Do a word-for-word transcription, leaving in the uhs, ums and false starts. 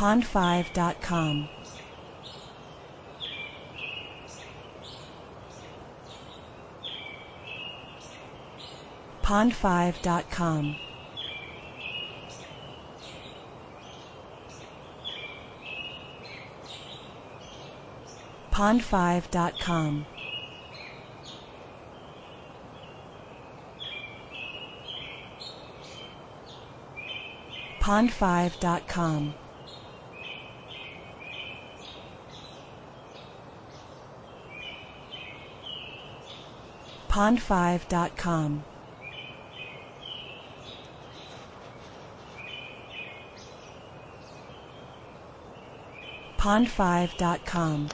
pond five dot com. pond five dot com. pond five dot com. pond five dot com. pond five dot com. pond five dot com.